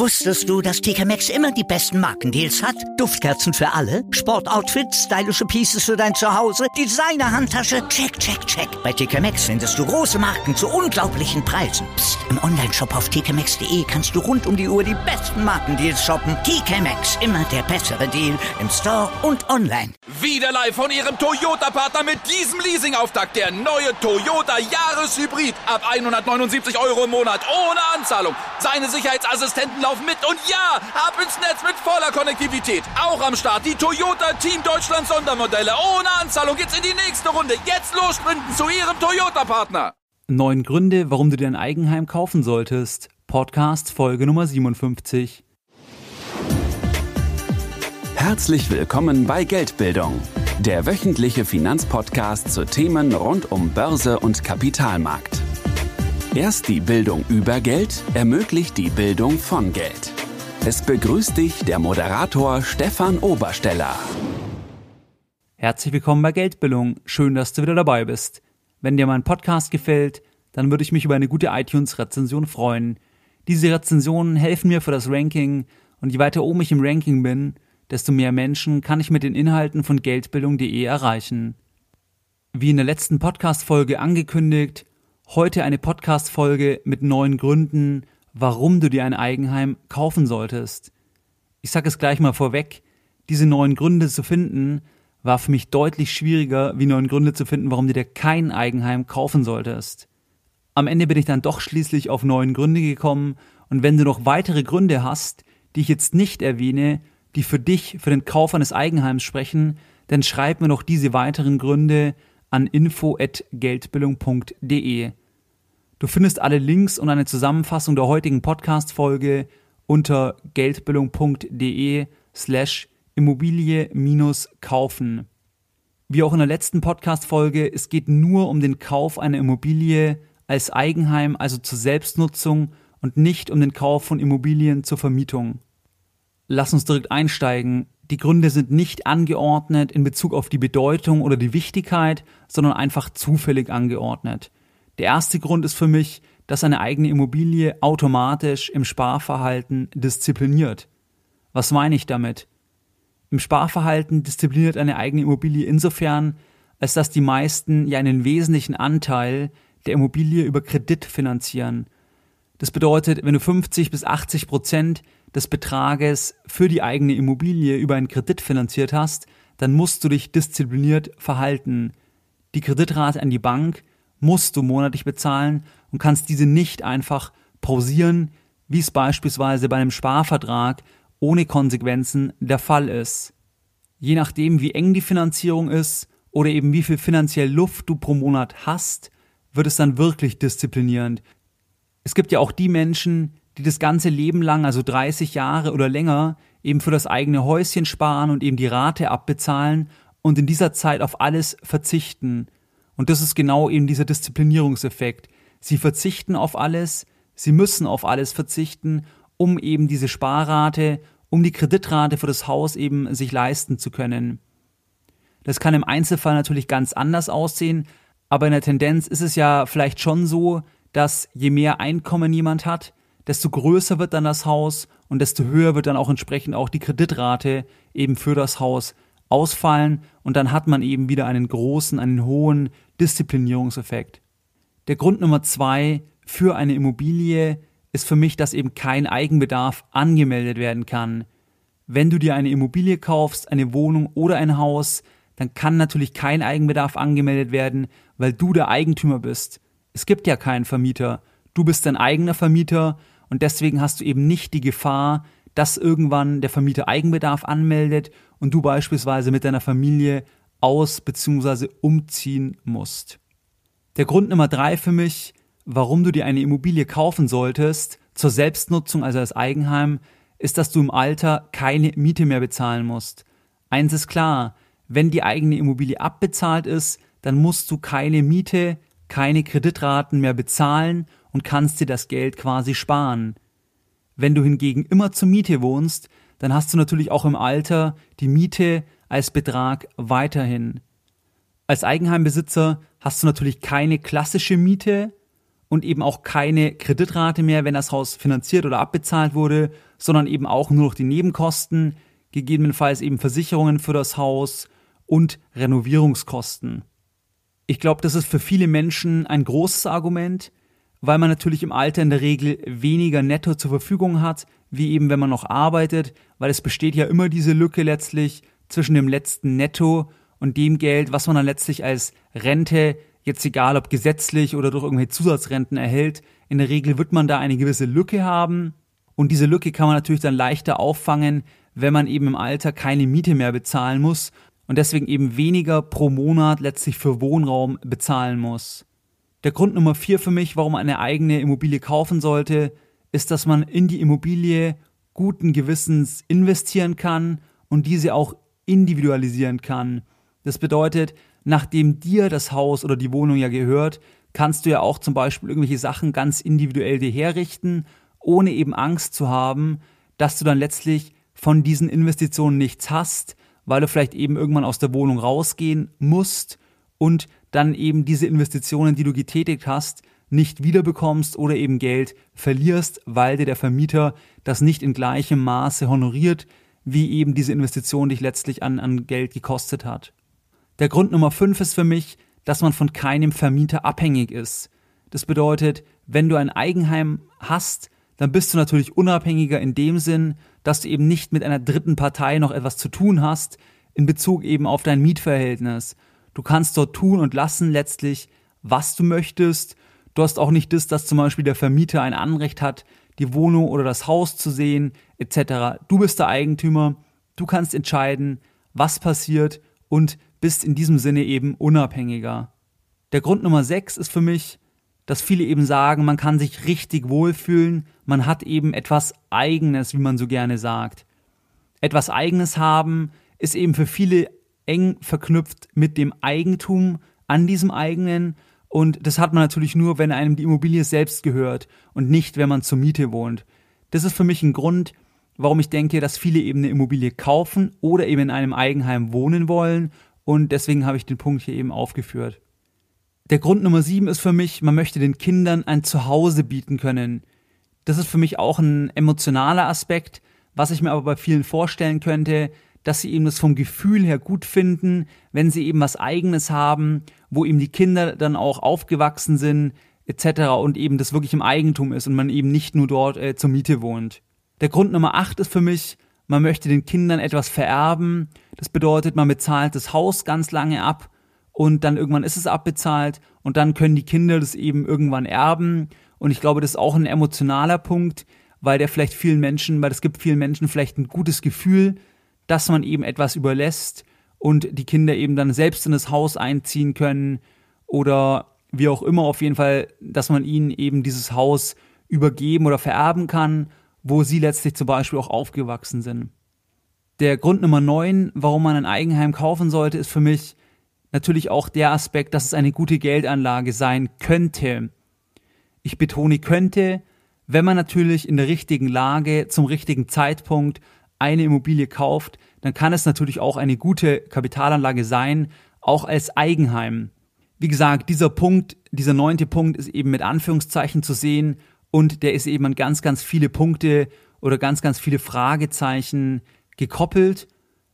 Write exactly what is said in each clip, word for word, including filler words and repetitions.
Wusstest du, dass T K Maxx immer die besten Markendeals hat? Duftkerzen für alle, Sportoutfits, stylische Pieces für dein Zuhause, Designer-Handtasche, check, check, check. Bei T K Maxx findest du große Marken zu unglaublichen Preisen. Psst. Im Onlineshop auf t k maxx punkt d e kannst du rund um die Uhr die besten Markendeals shoppen. T K Maxx, immer der bessere Deal im Store und online. Wieder live von Ihrem Toyota-Partner mit diesem Leasing-Auftakt. Der neue Toyota Jahreshybrid. Ab hundertneunundsiebzig Euro im Monat ohne Anzahlung. Seine Sicherheitsassistenten laufen mit und ja, ab ins Netz mit voller Konnektivität. Auch am Start die Toyota Team Deutschland Sondermodelle. Ohne Anzahlung geht's in die nächste Runde. Jetzt los sprinten zu Ihrem Toyota-Partner. Neun Gründe, warum du dir ein Eigenheim kaufen solltest. Podcast Folge Nummer siebenundfünfzig. Herzlich willkommen bei Geldbildung, der wöchentliche Finanzpodcast zu Themen rund um Börse und Kapitalmarkt. Erst die Bildung über Geld ermöglicht die Bildung von Geld. Es begrüßt dich der Moderator Stefan Obersteller. Herzlich willkommen bei Geldbildung. Schön, dass du wieder dabei bist. Wenn dir mein Podcast gefällt, dann würde ich mich über eine gute iTunes-Rezension freuen. Diese Rezensionen helfen mir für das Ranking und je weiter oben ich im Ranking bin, desto mehr Menschen kann ich mit den Inhalten von geldbildung punkt de erreichen. Wie in der letzten Podcast-Folge angekündigt, heute eine Podcast-Folge mit neun Gründen, warum du dir ein Eigenheim kaufen solltest. Ich sage es gleich mal vorweg, diese neun Gründe zu finden, war für mich deutlich schwieriger, wie neun Gründe zu finden, warum du dir kein Eigenheim kaufen solltest. Am Ende bin ich dann doch schließlich auf neun Gründe gekommen und wenn du noch weitere Gründe hast, die ich jetzt nicht erwähne, die für dich, für den Kauf eines Eigenheims sprechen, dann schreib mir noch diese weiteren Gründe an info at geldbildung punkt de. Du findest alle Links und eine Zusammenfassung der heutigen Podcast-Folge unter geldbildung punkt de slash Immobilie minus kaufen. Wie auch in der letzten Podcast-Folge, es geht nur um den Kauf einer Immobilie als Eigenheim, also zur Selbstnutzung und nicht um den Kauf von Immobilien zur Vermietung. Lass uns direkt einsteigen. Die Gründe sind nicht angeordnet in Bezug auf die Bedeutung oder die Wichtigkeit, sondern einfach zufällig angeordnet. Der erste Grund ist für mich, dass eine eigene Immobilie automatisch im Sparverhalten diszipliniert. Was meine ich damit? Im Sparverhalten diszipliniert eine eigene Immobilie insofern, als dass die meisten ja einen wesentlichen Anteil der Immobilie über Kredit finanzieren. Das bedeutet, wenn du fünfzig bis achtzig Prozent des Betrages für die eigene Immobilie über einen Kredit finanziert hast, dann musst du dich diszipliniert verhalten. Die Kreditrate an die Bank musst du monatlich bezahlen und kannst diese nicht einfach pausieren, wie es beispielsweise bei einem Sparvertrag ohne Konsequenzen der Fall ist. Je nachdem, wie eng die Finanzierung ist oder eben wie viel finanziell Luft du pro Monat hast, wird es dann wirklich disziplinierend. Es gibt ja auch die Menschen, die das ganze Leben lang, also dreißig Jahre oder länger, eben für das eigene Häuschen sparen und eben die Rate abbezahlen und in dieser Zeit auf alles verzichten. Und das ist genau eben dieser Disziplinierungseffekt. Sie verzichten auf alles, sie müssen auf alles verzichten, um eben diese Sparrate, um die Kreditrate für das Haus eben sich leisten zu können. Das kann im Einzelfall natürlich ganz anders aussehen, aber in der Tendenz ist es ja vielleicht schon so, dass je mehr Einkommen jemand hat, desto größer wird dann das Haus und desto höher wird dann auch entsprechend auch die Kreditrate eben für das Haus ausfallen und dann hat man eben wieder einen großen, einen hohen Disziplinierungseffekt. Der Grund Nummer zwei für eine Immobilie ist für mich, dass eben kein Eigenbedarf angemeldet werden kann. Wenn du dir eine Immobilie kaufst, eine Wohnung oder ein Haus, dann kann natürlich kein Eigenbedarf angemeldet werden, weil du der Eigentümer bist. Es gibt ja keinen Vermieter. Du bist dein eigener Vermieter und deswegen hast du eben nicht die Gefahr, dass irgendwann der Vermieter Eigenbedarf anmeldet und du beispielsweise mit deiner Familie aus- bzw. umziehen musst. Der Grund Nummer drei für mich, warum du dir eine Immobilie kaufen solltest, zur Selbstnutzung, also als Eigenheim, ist, dass du im Alter keine Miete mehr bezahlen musst. Eins ist klar, wenn die eigene Immobilie abbezahlt ist, dann musst du keine Miete, keine Kreditraten mehr bezahlen und kannst dir das Geld quasi sparen. Wenn du hingegen immer zur Miete wohnst, dann hast du natürlich auch im Alter die Miete als Betrag weiterhin. Als Eigenheimbesitzer hast du natürlich keine klassische Miete und eben auch keine Kreditrate mehr, wenn das Haus finanziert oder abbezahlt wurde, sondern eben auch nur noch die Nebenkosten, gegebenenfalls eben Versicherungen für das Haus und Renovierungskosten. Ich glaube, das ist für viele Menschen ein großes Argument, weil man natürlich im Alter in der Regel weniger Netto zur Verfügung hat, wie eben wenn man noch arbeitet, weil es besteht ja immer diese Lücke letztlich zwischen dem letzten Netto und dem Geld, was man dann letztlich als Rente, jetzt egal ob gesetzlich oder durch irgendwelche Zusatzrenten erhält, in der Regel wird man da eine gewisse Lücke haben und diese Lücke kann man natürlich dann leichter auffangen, wenn man eben im Alter keine Miete mehr bezahlen muss und deswegen eben weniger pro Monat letztlich für Wohnraum bezahlen muss. Der Grund Nummer vier für mich, warum man eine eigene Immobilie kaufen sollte, ist, dass man in die Immobilie guten Gewissens investieren kann und diese auch individualisieren kann. Das bedeutet, nachdem dir das Haus oder die Wohnung ja gehört, kannst du ja auch zum Beispiel irgendwelche Sachen ganz individuell dir herrichten, ohne eben Angst zu haben, dass du dann letztlich von diesen Investitionen nichts hast, weil du vielleicht eben irgendwann aus der Wohnung rausgehen musst und dann eben diese Investitionen, die du getätigt hast, nicht wiederbekommst oder eben Geld verlierst, weil dir der Vermieter das nicht in gleichem Maße honoriert, wie eben diese Investition dich letztlich an, an Geld gekostet hat. Der Grund Nummer fünf ist für mich, dass man von keinem Vermieter abhängig ist. Das bedeutet, wenn du ein Eigenheim hast, dann bist du natürlich unabhängiger in dem Sinn, dass du eben nicht mit einer dritten Partei noch etwas zu tun hast, in Bezug eben auf dein Mietverhältnis. Du kannst dort tun und lassen letztlich, was du möchtest. Du hast auch nicht das, dass zum Beispiel der Vermieter ein Anrecht hat, die Wohnung oder das Haus zu sehen, et cetera. Du bist der Eigentümer, du kannst entscheiden, was passiert und bist in diesem Sinne eben unabhängiger. Der Grund Nummer sechs ist für mich, dass viele eben sagen, man kann sich richtig wohlfühlen, man hat eben etwas Eigenes, wie man so gerne sagt. Etwas Eigenes haben ist eben für viele eng verknüpft mit dem Eigentum an diesem eigenen und das hat man natürlich nur, wenn einem die Immobilie selbst gehört und nicht, wenn man zur Miete wohnt. Das ist für mich ein Grund, warum ich denke, dass viele eben eine Immobilie kaufen oder eben in einem Eigenheim wohnen wollen und deswegen habe ich den Punkt hier eben aufgeführt. Der Grund Nummer sieben ist für mich, man möchte den Kindern ein Zuhause bieten können. Das ist für mich auch ein emotionaler Aspekt, was ich mir aber bei vielen vorstellen könnte, dass sie eben das vom Gefühl her gut finden, wenn sie eben was Eigenes haben, wo eben die Kinder dann auch aufgewachsen sind, et cetera und eben das wirklich im Eigentum ist und man eben nicht nur dort äh, zur Miete wohnt. Der Grund Nummer acht ist für mich, man möchte den Kindern etwas vererben. Das bedeutet, man bezahlt das Haus ganz lange ab und dann irgendwann ist es abbezahlt und dann können die Kinder das eben irgendwann erben. Und ich glaube, das ist auch ein emotionaler Punkt, weil der vielleicht vielen Menschen, weil es gibt vielen Menschen vielleicht ein gutes Gefühl, dass man eben etwas überlässt und die Kinder eben dann selbst in das Haus einziehen können oder wie auch immer, auf jeden Fall, dass man ihnen eben dieses Haus übergeben oder vererben kann, wo sie letztlich zum Beispiel auch aufgewachsen sind. Der Grund Nummer neun, warum man ein Eigenheim kaufen sollte, ist für mich natürlich auch der Aspekt, dass es eine gute Geldanlage sein könnte. Ich betone könnte, wenn man natürlich in der richtigen Lage zum richtigen Zeitpunkt eine Immobilie kauft, dann kann es natürlich auch eine gute Kapitalanlage sein, auch als Eigenheim. Wie gesagt, dieser Punkt, dieser neunte Punkt ist eben mit Anführungszeichen zu sehen und der ist eben an ganz, ganz viele Punkte oder ganz, ganz viele Fragezeichen gekoppelt.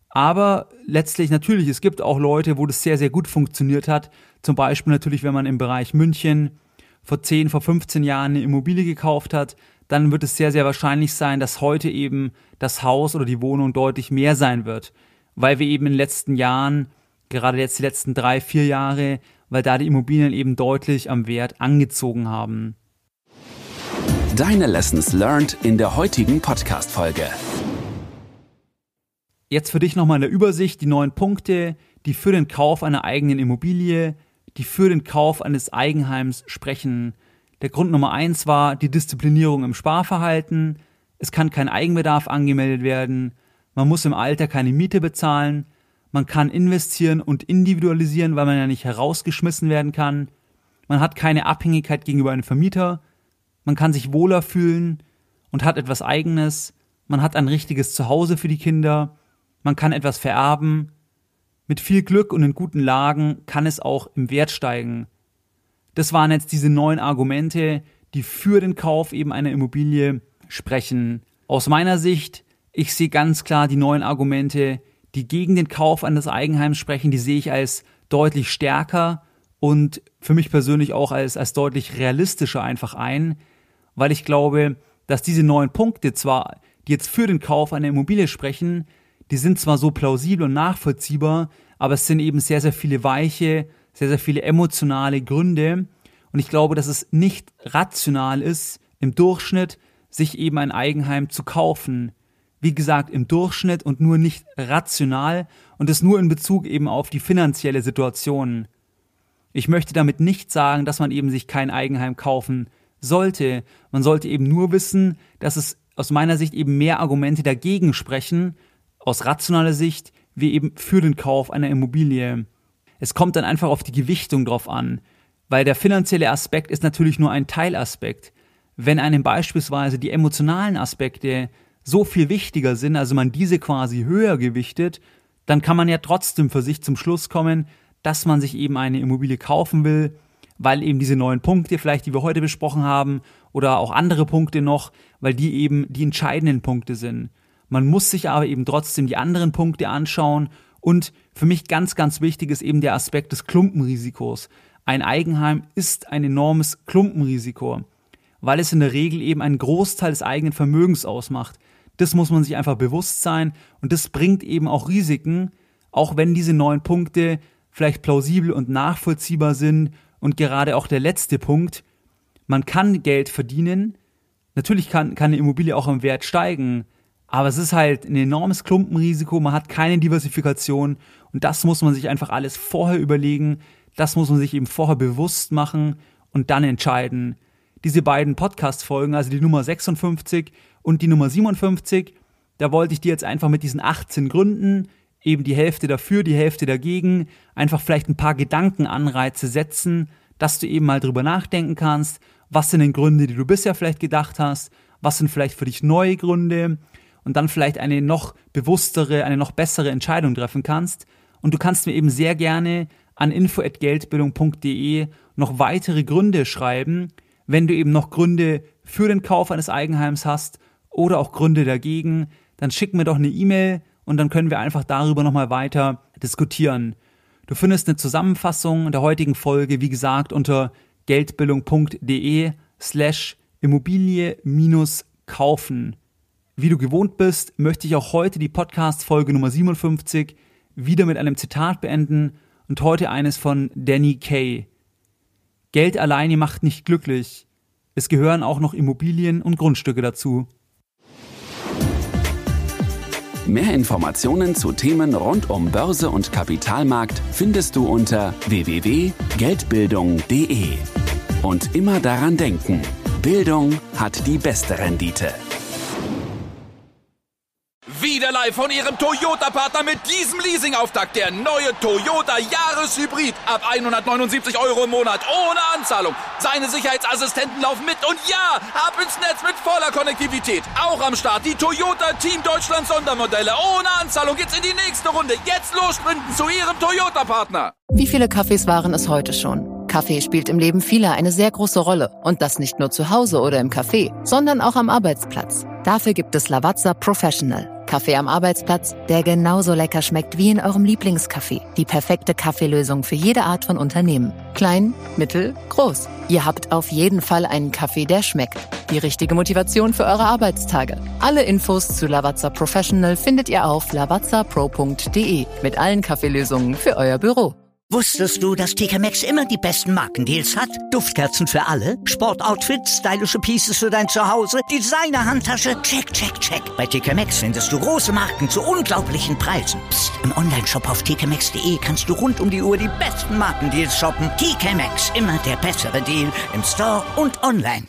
Aber letztlich natürlich, es gibt auch Leute, wo das sehr, sehr gut funktioniert hat. Zum Beispiel natürlich, wenn man im Bereich München vor zehn, vor fünfzehn Jahren eine Immobilie gekauft hat, dann wird es sehr, sehr wahrscheinlich sein, dass heute eben das Haus oder die Wohnung deutlich mehr sein wird. Weil wir eben in den letzten Jahren, gerade jetzt die letzten drei, vier Jahre, weil da die Immobilien eben deutlich am Wert angezogen haben. Deine Lessons learned in der heutigen Podcast-Folge. Jetzt für dich nochmal in der Übersicht die neun Punkte, die für den Kauf einer eigenen Immobilie, die für den Kauf eines Eigenheims sprechen. Der Grund Nummer eins war die Disziplinierung im Sparverhalten. Es kann kein Eigenbedarf angemeldet werden. Man muss im Alter keine Miete bezahlen. Man kann investieren und individualisieren, weil man ja nicht herausgeschmissen werden kann. Man hat keine Abhängigkeit gegenüber einem Vermieter. Man kann sich wohler fühlen und hat etwas Eigenes. Man hat ein richtiges Zuhause für die Kinder. Man kann etwas vererben. Mit viel Glück und in guten Lagen kann es auch im Wert steigen. Das waren jetzt diese neun Argumente, die für den Kauf eben einer Immobilie sprechen. Aus meiner Sicht, ich sehe ganz klar die neun Argumente, die gegen den Kauf eines Eigenheims sprechen, die sehe ich als deutlich stärker und für mich persönlich auch als, als deutlich realistischer einfach ein, weil ich glaube, dass diese neun Punkte zwar, die jetzt für den Kauf einer Immobilie sprechen, die sind zwar so plausibel und nachvollziehbar, aber es sind eben sehr, sehr viele weiche, sehr, sehr viele emotionale Gründe und ich glaube, dass es nicht rational ist, im Durchschnitt sich eben ein Eigenheim zu kaufen. Wie gesagt, im Durchschnitt und nur nicht rational und das nur in Bezug eben auf die finanzielle Situation. Ich möchte damit nicht sagen, dass man eben sich kein Eigenheim kaufen sollte. Man sollte eben nur wissen, dass es aus meiner Sicht eben mehr Argumente dagegen sprechen, aus rationaler Sicht, wie eben für den Kauf einer Immobilie. Es kommt dann einfach auf die Gewichtung drauf an, weil der finanzielle Aspekt ist natürlich nur ein Teilaspekt. Wenn einem beispielsweise die emotionalen Aspekte so viel wichtiger sind, also man diese quasi höher gewichtet, dann kann man ja trotzdem für sich zum Schluss kommen, dass man sich eben eine Immobilie kaufen will, weil eben diese neuen Punkte vielleicht, die wir heute besprochen haben, oder auch andere Punkte noch, weil die eben die entscheidenden Punkte sind. Man muss sich aber eben trotzdem die anderen Punkte anschauen und für mich ganz, ganz wichtig ist eben der Aspekt des Klumpenrisikos. Ein Eigenheim ist ein enormes Klumpenrisiko, weil es in der Regel eben einen Großteil des eigenen Vermögens ausmacht. Das muss man sich einfach bewusst sein und das bringt eben auch Risiken, auch wenn diese neun Punkte vielleicht plausibel und nachvollziehbar sind und gerade auch der letzte Punkt, man kann Geld verdienen, natürlich kann, kann eine Immobilie auch im Wert steigen, aber es ist halt ein enormes Klumpenrisiko, man hat keine Diversifikation und das muss man sich einfach alles vorher überlegen, das muss man sich eben vorher bewusst machen und dann entscheiden. Diese beiden Podcast-Folgen, also die Nummer sechsundfünfzig und die Nummer siebenundfünfzig, da wollte ich dir jetzt einfach mit diesen achtzehn Gründen, eben die Hälfte dafür, die Hälfte dagegen, einfach vielleicht ein paar Gedankenanreize setzen, dass du eben mal drüber nachdenken kannst, was sind denn Gründe, die du bisher vielleicht gedacht hast, was sind vielleicht für dich neue Gründe und dann vielleicht eine noch bewusstere, eine noch bessere Entscheidung treffen kannst. Und du kannst mir eben sehr gerne an info at geldbildung punkt de noch weitere Gründe schreiben, wenn du eben noch Gründe für den Kauf eines Eigenheims hast oder auch Gründe dagegen, dann schick mir doch eine E-Mail und dann können wir einfach darüber nochmal weiter diskutieren. Du findest eine Zusammenfassung der heutigen Folge, wie gesagt, unter geldbildung punkt de slash Immobilie minus kaufen. Wie du gewohnt bist, möchte ich auch heute die Podcast-Folge Nummer siebenundfünfzig wieder mit einem Zitat beenden und heute eines von Danny Kaye. Geld alleine macht nicht glücklich. Es gehören auch noch Immobilien und Grundstücke dazu. Mehr Informationen zu Themen rund um Börse und Kapitalmarkt findest du unter w w w punkt geldbildung punkt de. Und immer daran denken, Bildung hat die beste Rendite. Wieder live von Ihrem Toyota-Partner mit diesem Leasing-Auftakt. Der neue Toyota Jahreshybrid. Ab hundertneunundsiebzig Euro im Monat. Ohne Anzahlung. Seine Sicherheitsassistenten laufen mit. Und ja, ab ins Netz mit voller Konnektivität. Auch am Start die Toyota Team Deutschland Sondermodelle. Ohne Anzahlung geht's in die nächste Runde. Jetzt los sprinten zu Ihrem Toyota-Partner. Wie viele Kaffees waren es heute schon? Kaffee spielt im Leben vieler eine sehr große Rolle. Und das nicht nur zu Hause oder im Café, sondern auch am Arbeitsplatz. Dafür gibt es Lavazza Professional. Kaffee am Arbeitsplatz, der genauso lecker schmeckt wie in eurem Lieblingscafé. Die perfekte Kaffeelösung für jede Art von Unternehmen. Klein, mittel, groß. Ihr habt auf jeden Fall einen Kaffee, der schmeckt. Die richtige Motivation für eure Arbeitstage. Alle Infos zu Lavazza Professional findet ihr auf lavazza pro punkt de mit allen Kaffeelösungen für euer Büro. Wusstest du, dass T K Maxx immer die besten Markendeals hat? Duftkerzen für alle, Sportoutfits, stylische Pieces für dein Zuhause, Designer-Handtasche, check, check, check. Bei T K Maxx findest du große Marken zu unglaublichen Preisen. Psst. Im Onlineshop auf t k maxx punkt de kannst du rund um die Uhr die besten Markendeals shoppen. T K Maxx, immer der bessere Deal im Store und online.